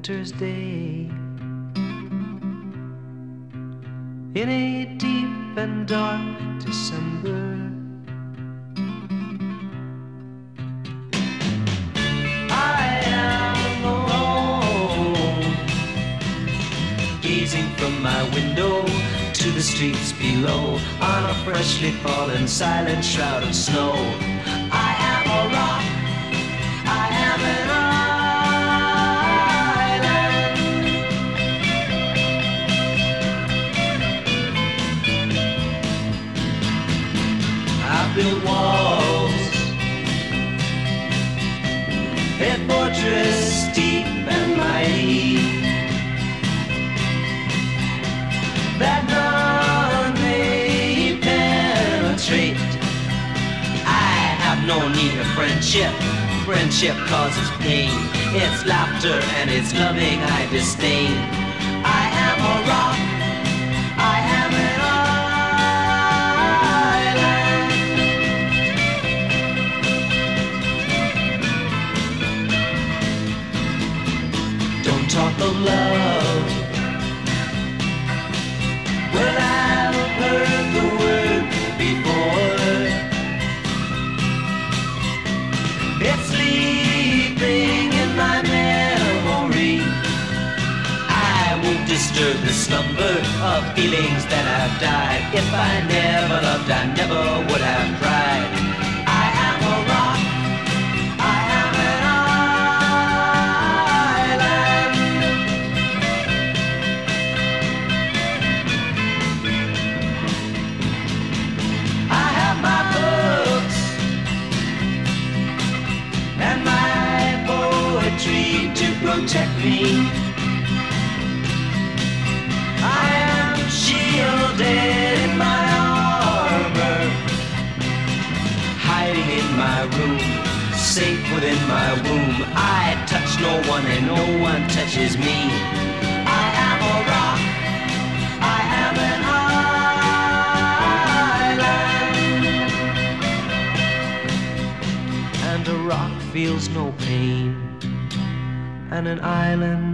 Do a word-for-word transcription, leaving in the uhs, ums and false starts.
winter's day. In a deep and dark December, I am alone, gazing from my window to the streets below, on a freshly fallen silent shroud of snow. I am a rock, I am an island. I built walls, a fortress deep and mighty, that none may penetrate. I have no need of friendship. Friendship causes pain. It's laughter and it's loving I disdain. I am a rock, I am an island. Don't talk of love. Well, I've heard the word before. It's sleeping in my memory. I won't disturb the slumber of feelings that have died. If I never loved, I never would have tried. I am a rock, I am an island. I have my books and my poetry to protect me. I am shielded in my armor, hiding in my room, safe within my womb. I touch no one and no one touches me. I am a rock, I am an island. And a rock feels no pain, and an island